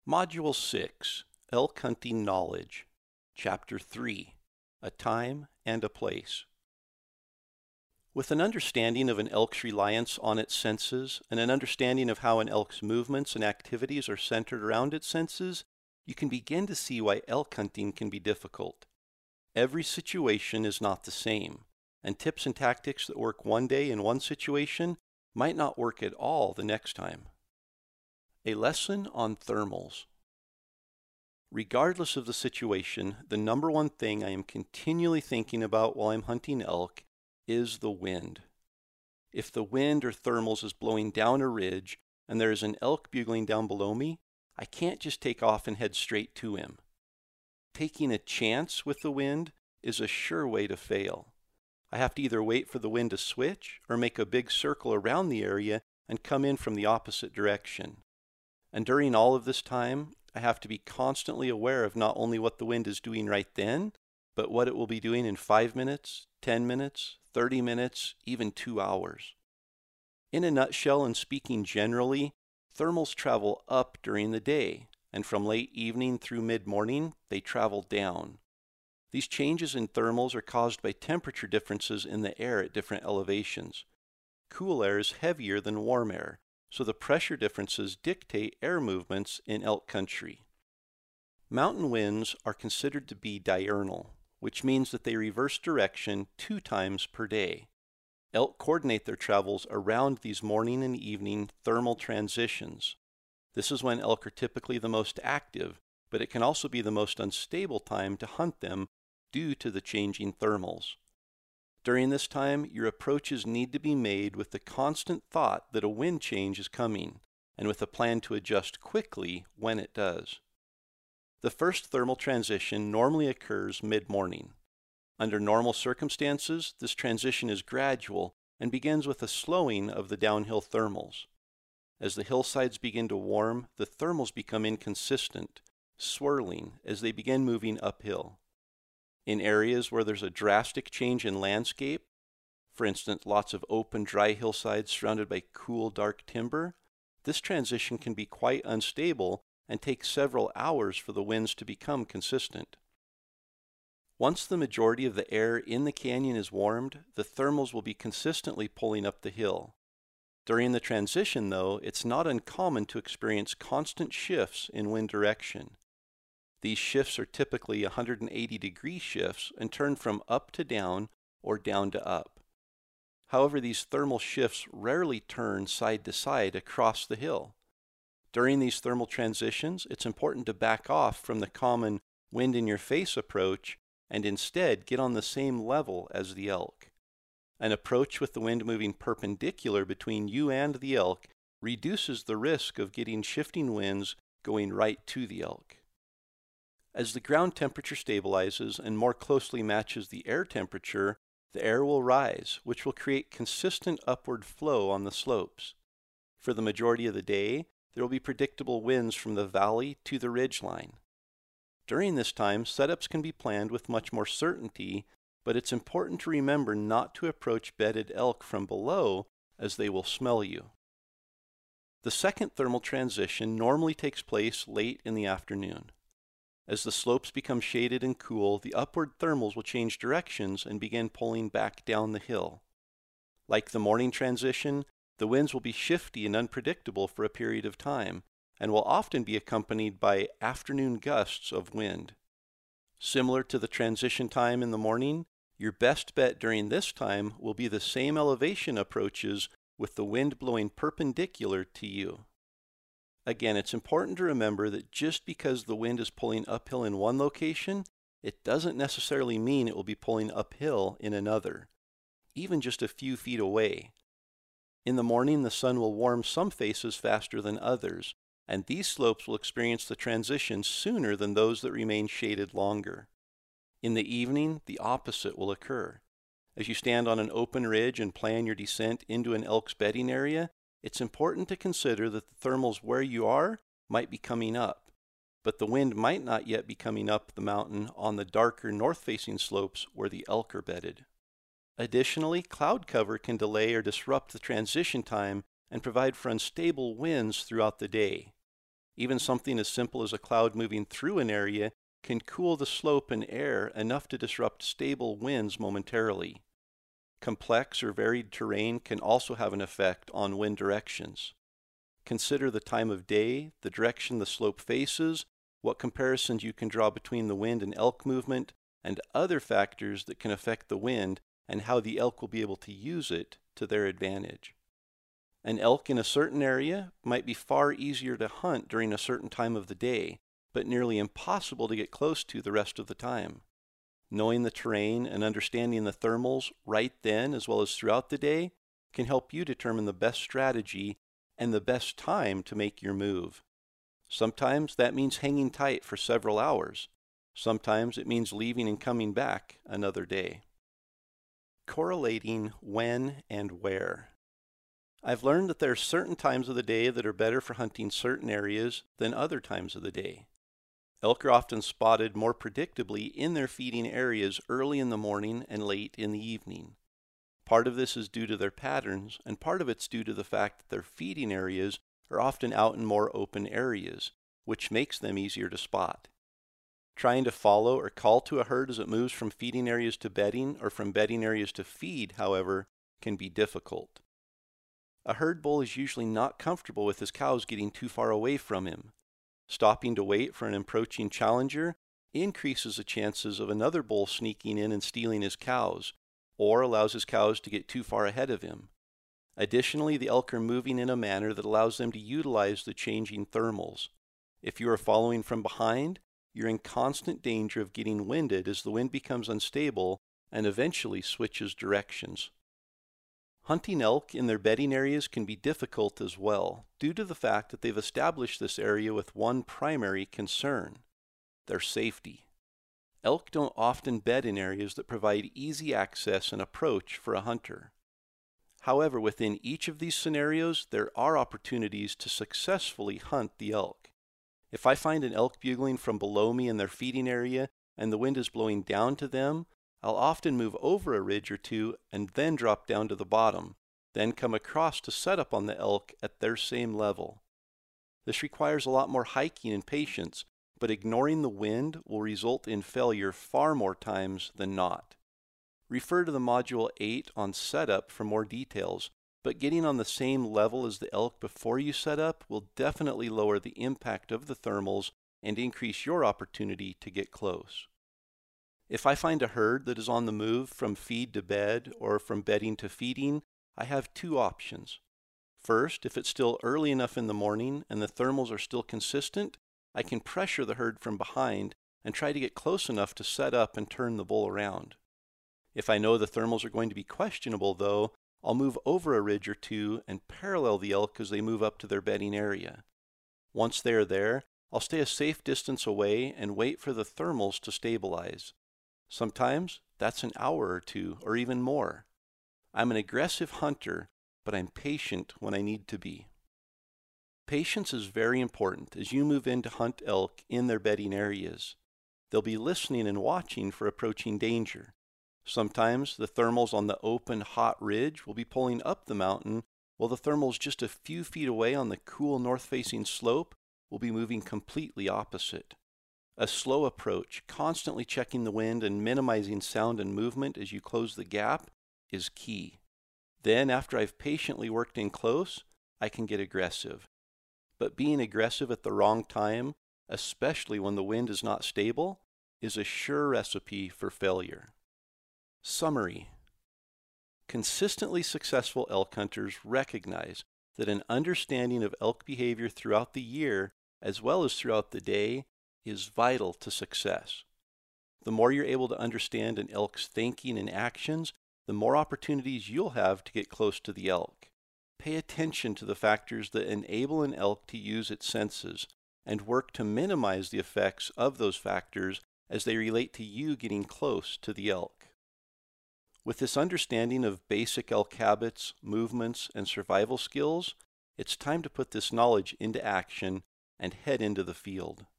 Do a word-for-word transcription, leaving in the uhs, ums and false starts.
Module six, Elk Hunting Knowledge, Chapter three, A Time and a Place. With an understanding of an elk's reliance on its senses and an understanding of how an elk's movements and activities are centered around its senses, you can begin to see why elk hunting can be difficult. Every situation is not the same, and tips and tactics that work one day in one situation might not work at all the next time. A lesson on thermals. Regardless of the situation, the number one thing I am continually thinking about while I'm hunting elk is the wind. If the wind or thermals is blowing down a ridge and there is an elk bugling down below me, I can't just take off and head straight to him. Taking a chance with the wind is a sure way to fail. I have to either wait for the wind to switch or make a big circle around the area and come in from the opposite direction. And during all of this time, I have to be constantly aware of not only what the wind is doing right then, but what it will be doing in five minutes, ten minutes, thirty minutes, even two hours. In a nutshell and speaking generally, thermals travel up during the day, and from late evening through mid-morning, they travel down. These changes in thermals are caused by temperature differences in the air at different elevations. Cool air is heavier than warm air, so the pressure differences dictate air movements in elk country. Mountain winds are considered to be diurnal, which means that they reverse direction two times per day. Elk coordinate their travels around these morning and evening thermal transitions. This is when elk are typically the most active, but it can also be the most unstable time to hunt them due to the changing thermals. During this time, your approaches need to be made with the constant thought that a wind change is coming, and with a plan to adjust quickly when it does. The first thermal transition normally occurs mid-morning. Under normal circumstances, this transition is gradual and begins with a slowing of the downhill thermals. As the hillsides begin to warm, the thermals become inconsistent, swirling as they begin moving uphill. In areas where there's a drastic change in landscape, for instance, lots of open, dry hillsides surrounded by cool, dark timber, this transition can be quite unstable and take several hours for the winds to become consistent. Once the majority of the air in the canyon is warmed, the thermals will be consistently pulling up the hill. During the transition, though, it's not uncommon to experience constant shifts in wind direction. These shifts are typically one hundred eighty degree shifts and turn from up to down or down to up. However, these thermal shifts rarely turn side to side across the hill. During these thermal transitions, it's important to back off from the common wind in your face approach and instead get on the same level as the elk. An approach with the wind moving perpendicular between you and the elk reduces the risk of getting shifting winds going right to the elk. As the ground temperature stabilizes and more closely matches the air temperature, the air will rise, which will create consistent upward flow on the slopes. For the majority of the day, there will be predictable winds from the valley to the ridge line. During this time, setups can be planned with much more certainty, but it's important to remember not to approach bedded elk from below, as they will smell you. The second thermal transition normally takes place late in the afternoon. As the slopes become shaded and cool, the upward thermals will change directions and begin pulling back down the hill. Like the morning transition, the winds will be shifty and unpredictable for a period of time, and will often be accompanied by afternoon gusts of wind. Similar to the transition time in the morning, your best bet during this time will be the same elevation approaches with the wind blowing perpendicular to you. Again, it's important to remember that just because the wind is pulling uphill in one location, it doesn't necessarily mean it will be pulling uphill in another, even just a few feet away. In the morning, the sun will warm some faces faster than others, and these slopes will experience the transition sooner than those that remain shaded longer. In the evening, the opposite will occur. As you stand on an open ridge and plan your descent into an elk's bedding area, it's important to consider that the thermals where you are might be coming up, but the wind might not yet be coming up the mountain on the darker north-facing slopes where the elk are bedded. Additionally, cloud cover can delay or disrupt the transition time and provide for unstable winds throughout the day. Even something as simple as a cloud moving through an area can cool the slope and air enough to disrupt stable winds momentarily. Complex or varied terrain can also have an effect on wind directions. Consider the time of day, the direction the slope faces, what comparisons you can draw between the wind and elk movement, and other factors that can affect the wind and how the elk will be able to use it to their advantage. An elk in a certain area might be far easier to hunt during a certain time of the day, but nearly impossible to get close to the rest of the time. Knowing the terrain and understanding the thermals right then as well as throughout the day can help you determine the best strategy and the best time to make your move. Sometimes that means hanging tight for several hours. Sometimes it means leaving and coming back another day. Correlating when and where. I've learned that there are certain times of the day that are better for hunting certain areas than other times of the day. Elk are often spotted more predictably in their feeding areas early in the morning and late in the evening. Part of this is due to their patterns, and part of it's due to the fact that their feeding areas are often out in more open areas, which makes them easier to spot. Trying to follow or call to a herd as it moves from feeding areas to bedding or from bedding areas to feed, however, can be difficult. A herd bull is usually not comfortable with his cows getting too far away from him. Stopping to wait for an approaching challenger increases the chances of another bull sneaking in and stealing his cows, or allows his cows to get too far ahead of him. Additionally, the elk are moving in a manner that allows them to utilize the changing thermals. If you are following from behind, you're in constant danger of getting winded as the wind becomes unstable and eventually switches directions. Hunting elk in their bedding areas can be difficult as well, due to the fact that they've established this area with one primary concern: their safety. Elk don't often bed in areas that provide easy access and approach for a hunter. However, within each of these scenarios, there are opportunities to successfully hunt the elk. If I find an elk bugling from below me in their feeding area and the wind is blowing down to them, I'll often move over a ridge or two and then drop down to the bottom, then come across to set up on the elk at their same level. This requires a lot more hiking and patience, but ignoring the wind will result in failure far more times than not. Refer to the Module eight on setup for more details, but getting on the same level as the elk before you set up will definitely lower the impact of the thermals and increase your opportunity to get close. If I find a herd that is on the move from feed to bed or from bedding to feeding, I have two options. First, if it's still early enough in the morning and the thermals are still consistent, I can pressure the herd from behind and try to get close enough to set up and turn the bull around. If I know the thermals are going to be questionable, though, I'll move over a ridge or two and parallel the elk as they move up to their bedding area. Once they are there, I'll stay a safe distance away and wait for the thermals to stabilize. Sometimes that's an hour or two, or even more. I'm an aggressive hunter, but I'm patient when I need to be. Patience is very important as you move in to hunt elk in their bedding areas. They'll be listening and watching for approaching danger. Sometimes the thermals on the open, hot ridge will be pulling up the mountain, while the thermals just a few feet away on the cool north-facing slope will be moving completely opposite. A slow approach, constantly checking the wind and minimizing sound and movement as you close the gap, is key. Then, after I've patiently worked in close, I can get aggressive. But being aggressive at the wrong time, especially when the wind is not stable, is a sure recipe for failure. Summary. Consistently successful elk hunters recognize that an understanding of elk behavior throughout the year, as well as throughout the day, is vital to success. The more you're able to understand an elk's thinking and actions, the more opportunities you'll have to get close to the elk. Pay attention to the factors that enable an elk to use its senses, and work to minimize the effects of those factors as they relate to you getting close to the elk. With this understanding of basic elk habits, movements, and survival skills, it's time to put this knowledge into action and head into the field.